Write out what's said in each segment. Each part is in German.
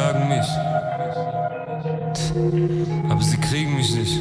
jagen mich, aber sie kriegen mich nicht.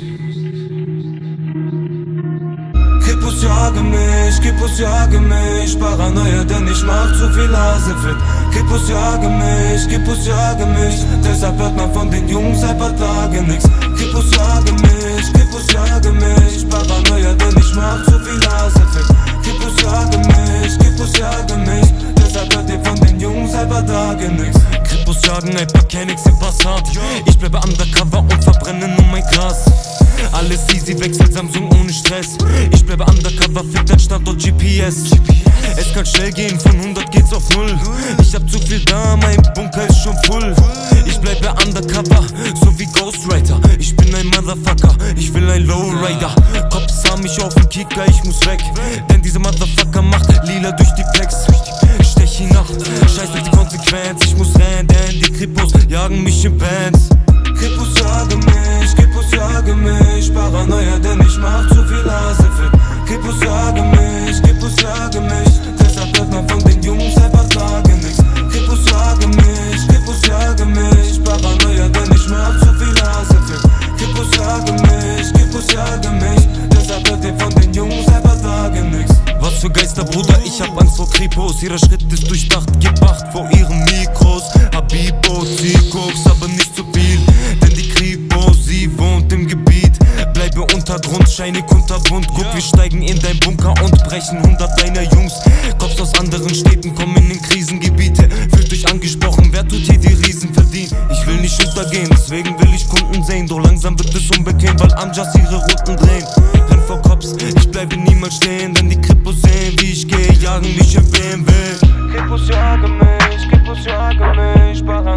Krippos jagen mich, Paranoia, denn ich mach zu viel Hasefit. Krippos jagen mich, deshalb hört man von den Jungs seit paar Tagen nix. Krippos jagen mich, Paranoia, denn ich mach zu viel Hasefit. Krippos jagen mich, deshalb hört ihr von den Jungs seit paar Tagen nix. Krippos jagen, ey, pack nix im Passat. Ich bleibe undercover und verbrenne nur mein Gras. Alles easy, wechselt Samsung ohne Stress. Ich bleibe undercover, fick dein Standort GPS. Es kann schnell gehen, von 100 geht's auf 0. Ich hab zu viel da, mein Bunker ist schon full. Ich bleibe undercover, so wie Ghostwriter. Ich bin ein Motherfucker, ich will ein Lowrider. Cops haben mich auf den Kicker, ich muss weg. Denn dieser Motherfucker macht lila durch die Plex. Stech in Nacht, scheiß auf die Konsequenz. Ich muss rennen, denn die Krippos jagen mich in Bands. Krippos jagen mich, Paranoia, denn ich mach zu viel Hasefit. Krippos jagen mich, deshalb hört man von den Jungs seit paar Tagen nix. Krippos jagen mich, Paranoia, denn ich mach zu viel Hasefit. Krippos jagen mich, deshalb hört ihr von den Jungs seit paar Tagen nix. Was für Geister, Bruder, ich hab Angst vor Kripos. Jeder Schritt ist durchdacht, gib Acht vor ihren Mikros. Habibo, Koks, aber nicht zu viel, denn die Kripo, sie wohnt im Gebiet. Bleibe Untergrund, scheinig unterbunt. Guck, wir steigen in dein Bunker und brechen 100 deiner Jungs. Cops aus anderen Städten kommen in Krisengebiete. Fühlt euch angesprochen, wer tut hier die Riesen verdienen? Ich will nicht untergehen, deswegen will ich Kunden sehen. Doch langsam wird es unbequem, weil Amjas ihre Runden drehen. Renn vor Cops, ich bleibe niemals stehen, denn die Krippos sehen, wie ich gehe, jagen mich im BMW. Krippos jagen mich,